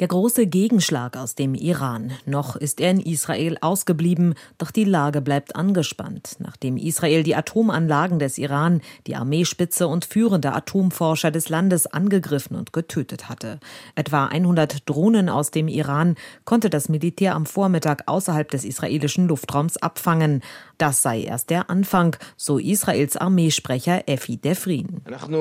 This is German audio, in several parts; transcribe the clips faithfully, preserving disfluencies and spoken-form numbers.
Der große Gegenschlag aus dem Iran. Noch ist er in Israel ausgeblieben, doch die Lage bleibt angespannt, nachdem Israel die Atomanlagen des Iran, die Armeespitze und führende Atomforscher des Landes angegriffen und getötet hatte. Etwa hundert Drohnen aus dem Iran konnte das Militär am Vormittag außerhalb des israelischen Luftraums abfangen. Das sei erst der Anfang, so Israels Armeesprecher Effi Defrin.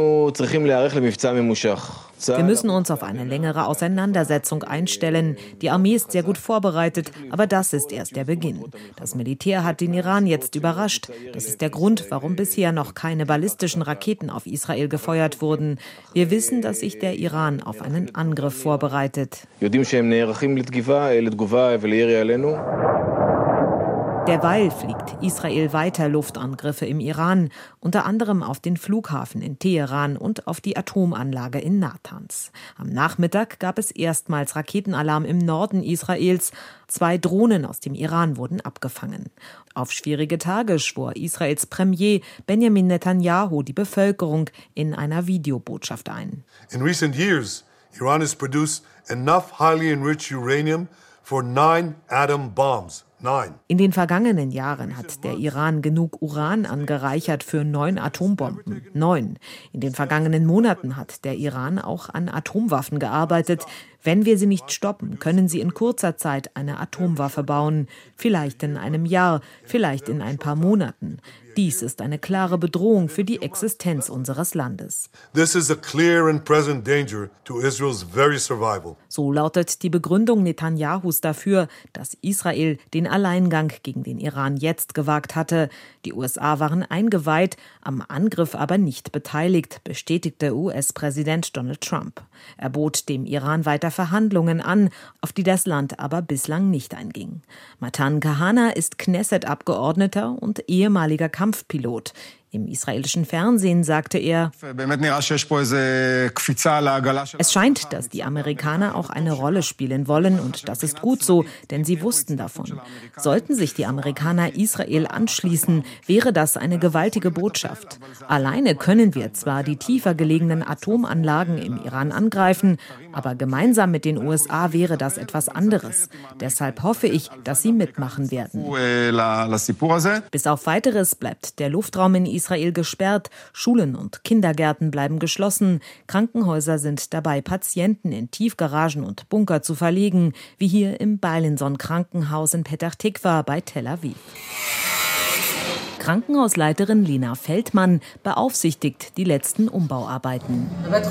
Wir müssen uns auf eine längere Auseinandersetzung einstellen. Die Armee ist sehr gut vorbereitet, aber das ist erst der Beginn. Das Militär hat den Iran jetzt überrascht. Das ist der Grund, warum bisher noch keine ballistischen Raketen auf Israel gefeuert wurden. Wir wissen, dass sich der Iran auf einen Angriff vorbereitet. Derweil fliegt Israel weiter Luftangriffe im Iran, unter anderem auf den Flughafen in Teheran und auf die Atomanlage in Natanz. Am Nachmittag gab es erstmals Raketenalarm im Norden Israels. Zwei Drohnen aus dem Iran wurden abgefangen. Auf schwierige Tage schwor Israels Premier Benjamin Netanyahu die Bevölkerung in einer Videobotschaft ein. In recent years, Iran has produced enough highly enriched uranium for nine atom bombs. In den vergangenen Jahren hat der Iran genug Uran angereichert für neun Atombomben. Neun. In den vergangenen Monaten hat der Iran auch an Atomwaffen gearbeitet. Wenn wir sie nicht stoppen, können sie in kurzer Zeit eine Atomwaffe bauen. Vielleicht in einem Jahr, vielleicht in ein paar Monaten. Dies ist eine klare Bedrohung für die Existenz unseres Landes. This is a clear and present danger to Israel's very survival. So lautet die Begründung Netanyahus dafür, dass Israel den Alleingang gegen den Iran jetzt gewagt hatte. Die U S A waren eingeweiht, am Angriff aber nicht beteiligt, bestätigte U S-Präsident Donald Trump. Er bot dem Iran weiter Verhandlungen an, auf die das Land aber bislang nicht einging. Matan Kahana ist Knesset-Abgeordneter und ehemaliger Kampfpilot. Im israelischen Fernsehen sagte er, es scheint, dass die Amerikaner auch eine Rolle spielen wollen und das ist gut so, denn sie wussten davon. Sollten sich die Amerikaner Israel anschließen, wäre das eine gewaltige Botschaft. Alleine können wir zwar die tiefer gelegenen Atomanlagen im Iran angreifen, aber gemeinsam mit den U S A wäre das etwas anderes. Deshalb hoffe ich, dass sie mitmachen werden. Bis auf Weiteres bleibt der Luftraum in Israel Israel gesperrt, Schulen und Kindergärten bleiben geschlossen, Krankenhäuser sind dabei, Patienten in Tiefgaragen und Bunker zu verlegen, wie hier im Beilinson Krankenhaus in Petach Tikva bei Tel Aviv. Krankenhausleiterin Lena Feldmann beaufsichtigt die letzten Umbauarbeiten.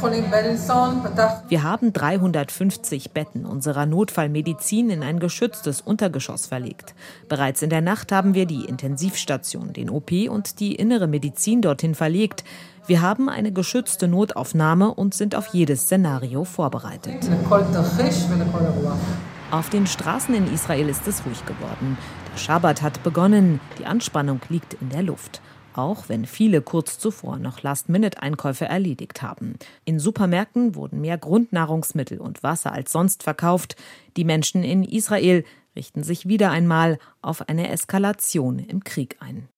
Wir haben dreihundertfünfzig Betten unserer Notfallmedizin in ein geschütztes Untergeschoss verlegt. Bereits in der Nacht haben wir die Intensivstation, den O P und die innere Medizin dorthin verlegt. Wir haben eine geschützte Notaufnahme und sind auf jedes Szenario vorbereitet. Auf den Straßen in Israel ist es ruhig geworden. Der Schabbat hat begonnen, die Anspannung liegt in der Luft. Auch wenn viele kurz zuvor noch Last-Minute-Einkäufe erledigt haben. In Supermärkten wurden mehr Grundnahrungsmittel und Wasser als sonst verkauft. Die Menschen in Israel richten sich wieder einmal auf eine Eskalation im Krieg ein.